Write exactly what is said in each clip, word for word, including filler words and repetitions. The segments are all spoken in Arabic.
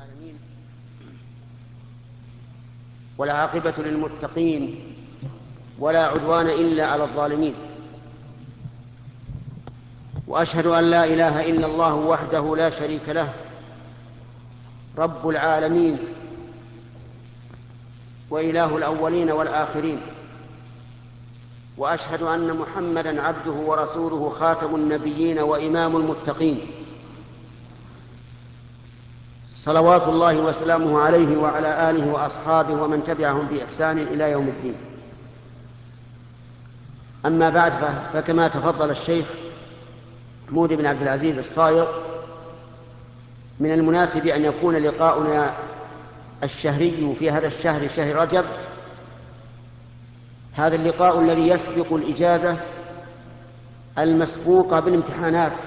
العالمين، والعاقبة للمتقين، ولا عدوان إلا على الظالمين. وأشهد أن لا إله إلا الله وحده لا شريك له، رب العالمين وإله الأولين والآخرين. وأشهد أن محمدًا عبده ورسوله، خاتم النبيين وإمام المتقين، صلوات الله وسلامه عليه وعلى آله وأصحابه ومن تبعهم بإحسان إلى يوم الدين. أما بعد، فكما تفضل الشيخ محمود بن عبد العزيز الصايغ، من المناسب أن يكون لقاؤنا الشهري في هذا الشهر، شهر رجب، هذا اللقاء الذي يسبق الإجازة المسبوقة بالامتحانات،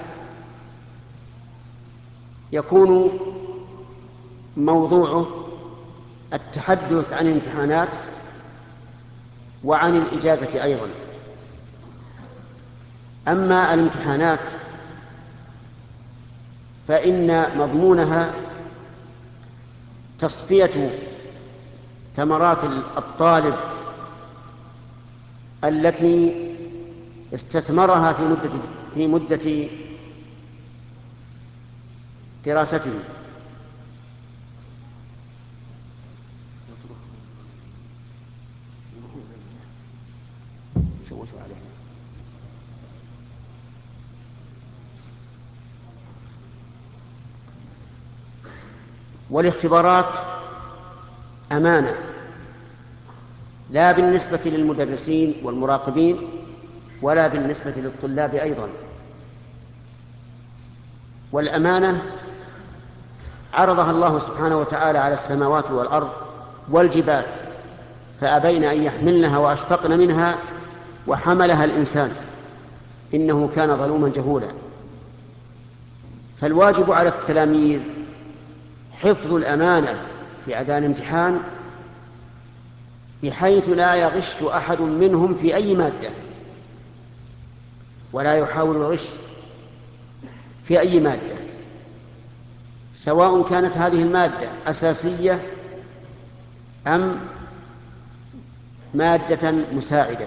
يكون موضوعه التحدث عن الامتحانات وعن الإجازة أيضا. أما الامتحانات فإن مضمونها تصفية ثمرات الطالب التي استثمرها في مدة في مدة دراسته. والاختبارات أمانة، لا بالنسبة للمدرسين والمراقبين ولا بالنسبة للطلاب أيضا. والأمانة عرضها الله سبحانه وتعالى على السماوات والأرض والجبال، فأبين أن يحملنها وأشفقن منها وحملها الإنسان، إنه كان ظلوما جهولا. فالواجب على التلاميذ حفظ الأمانة في أداء الامتحان، بحيث لا يغش أحد منهم في أي مادة، ولا يحاول الغش في أي مادة، سواء كانت هذه المادة أساسية أم مادة مساعدة.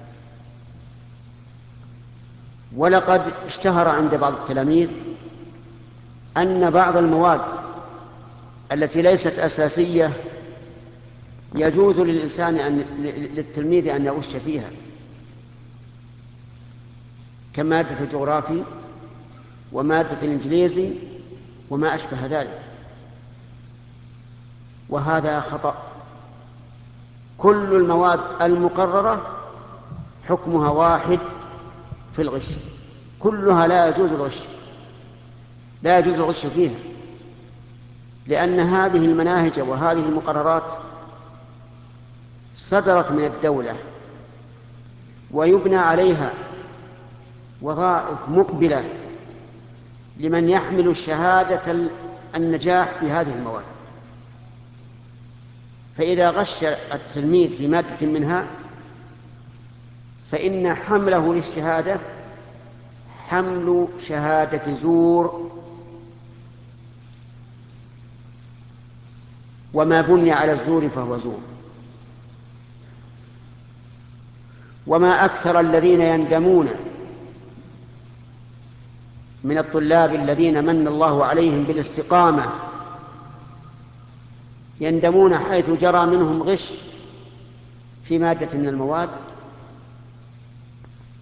ولقد اشتهر عند بعض التلاميذ أن بعض المواد التي ليست أساسية يجوز للإنسان أن للتلميذ أن يغش فيها، كمادة الجغرافي ومادة الإنجليزي وما أشبه ذلك، وهذا خطأ. كل المواد المقررة حكمها واحد في الغش، كلها لا يجوز الغش، لا يجوز الغش فيها، لأن هذه المناهج وهذه المقررات صدرت من الدولة، ويبنى عليها وظائف مقبلة لمن يحمل شهادة النجاح في هذه المواد. فإذا غش التلميذ في مادة منها فإن حمله للشهادة حمل شهادة زور، وما بني على الزور فهو زور. وما أكثر الذين يندمون من الطلاب الذين من الله عليهم بالاستقامة، يندمون حيث جرى منهم غش في مادة من المواد